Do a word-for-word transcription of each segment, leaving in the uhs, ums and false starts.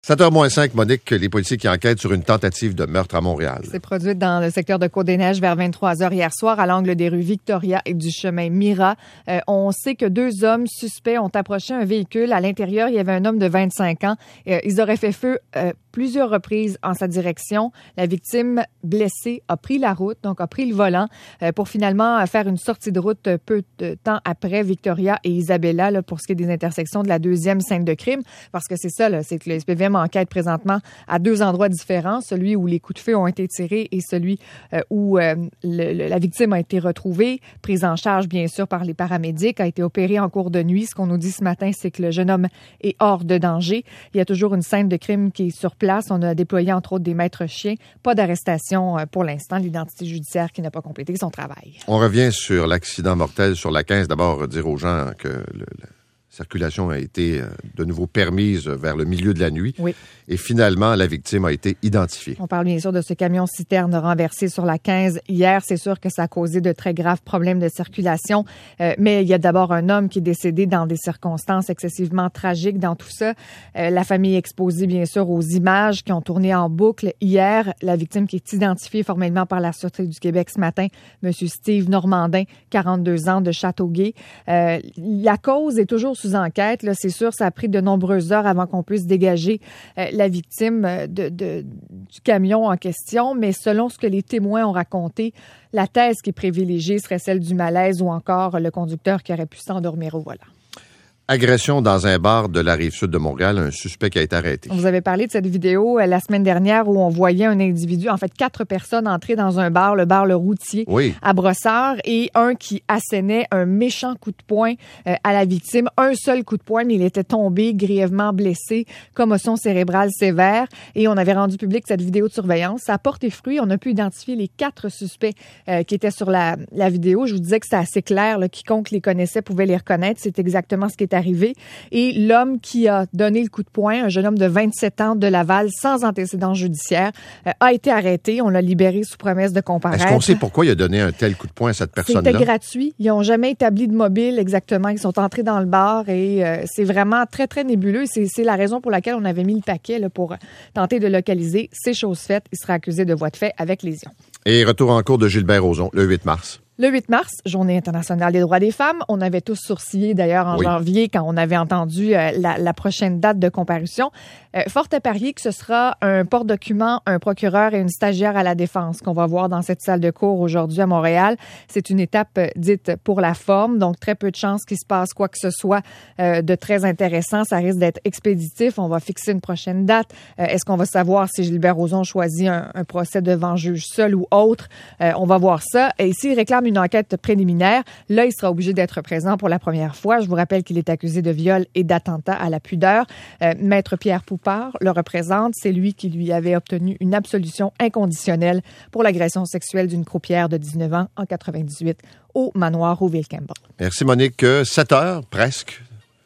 sept heures moins cinq, Monique, les policiers qui enquêtent sur une tentative de meurtre à Montréal. C'est produit dans le secteur de Côte-des-Neiges vers vingt-trois heures hier soir, à l'angle des rues Victoria et du chemin Mira. Euh, on sait que deux hommes suspects ont approché un véhicule. À l'intérieur, il y avait un homme de vingt-cinq ans. Euh, ils auraient fait feu euh, plusieurs reprises en sa direction. La victime blessée a pris la route, donc a pris le volant, euh, pour finalement faire une sortie de route peu de temps après Victoria et Isabella, là, pour ce qui est des intersections de la deuxième scène de crime. Parce que c'est ça, là, c'est que le S P V M enquête présentement à deux endroits différents, celui où les coups de feu ont été tirés et celui euh, où euh, le, le, la victime a été retrouvée, prise en charge bien sûr par les paramédics, a été opérée en cours de nuit. Ce qu'on nous dit ce matin, c'est que le jeune homme est hors de danger. Il y a toujours une scène de crime qui est sur place. On a déployé entre autres des maîtres chiens. Pas d'arrestation euh, pour l'instant. L'identité judiciaire qui n'a pas complété son travail. On revient sur l'accident mortel sur la quinze. D'abord, dire aux gens que le, le... La circulation a été de nouveau permise vers le milieu de la nuit. Oui. Et finalement, la victime a été identifiée. On parle bien sûr de ce camion-citerne renversé sur la quinze hier. C'est sûr que ça a causé de très graves problèmes de circulation. Euh, mais il y a d'abord un homme qui est décédé dans des circonstances excessivement tragiques dans tout ça. Euh, la famille est exposée bien sûr aux images qui ont tourné en boucle hier. La victime qui est identifiée formellement par la Sûreté du Québec ce matin, M. Steve Normandin, quarante-deux ans, de Châteauguay. Euh, la cause est toujours sous enquête. Là, c'est sûr, ça a pris de nombreuses heures avant qu'on puisse dégager euh, la victime de, de, du camion en question, mais selon ce que les témoins ont raconté, la thèse qui est privilégiée serait celle du malaise ou encore le conducteur qui aurait pu s'endormir au volant. Agression dans un bar de la Rive-Sud de Montréal, un suspect qui a été arrêté. Vous avez parlé de cette vidéo euh, la semaine dernière où on voyait un individu, en fait quatre personnes entrer dans un bar, le bar Le Routier, oui. à Brossard, et un qui assénait un méchant coup de poing euh, à la victime. Un seul coup de poing, mais il était tombé, grièvement blessé, commotion cérébrale sévère, et on avait rendu public cette vidéo de surveillance. Ça a porté fruit. On a pu identifier les quatre suspects euh, qui étaient sur la, la vidéo. Je vous disais que c'était assez clair, là, quiconque les connaissait pouvait les reconnaître. C'est exactement ce qui est arrivé. Et l'homme qui a donné le coup de poing, un jeune homme de vingt-sept ans de Laval, sans antécédent judiciaire, euh, a été arrêté. On l'a libéré sous promesse de comparaître. Est-ce qu'on sait pourquoi il a donné un tel coup de poing à cette personne-là? C'était gratuit. Ils n'ont jamais établi de mobile exactement. Ils sont entrés dans le bar et euh, c'est vraiment très, très nébuleux. C'est, c'est la raison pour laquelle on avait mis le paquet là, pour tenter de localiser. C'est chose faite. Il sera accusé de voie de fait avec lésion. Et retour en cours de Gilbert Rozon, le huit mars. Le huit mars, Journée internationale des droits des femmes. On avait tous sourcillé d'ailleurs en oui. janvier quand on avait entendu euh, la, la prochaine date de comparution. Euh, fort à parier que ce sera un porte-document, un procureur et une stagiaire à la défense qu'on va voir dans cette salle de cours aujourd'hui à Montréal. C'est une étape euh, dite pour la forme, donc très peu de chances qu'il se passe quoi que ce soit euh, de très intéressant. Ça risque d'être expéditif. On va fixer une prochaine date. Euh, est-ce qu'on va savoir si Gilbert Rozon choisit un, un procès devant juge seul ou autre? Euh, on va voir ça. Et s'il réclame une enquête préliminaire, là, il sera obligé d'être présent pour la première fois. Je vous rappelle qu'il est accusé de viol et d'attentat à la pudeur. Euh, Maître Pierre Poupard le représente. C'est lui qui lui avait obtenu une absolution inconditionnelle pour l'agression sexuelle d'une croupière de dix-neuf ans en quatre-vingt-dix-huit au manoir Rouville-Campbell. Merci, Monique. sept heures, presque.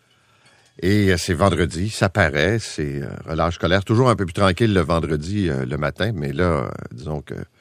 Et c'est vendredi, ça paraît, c'est euh, relâche scolaire. Toujours un peu plus tranquille le vendredi, euh, le matin, mais là, euh, disons que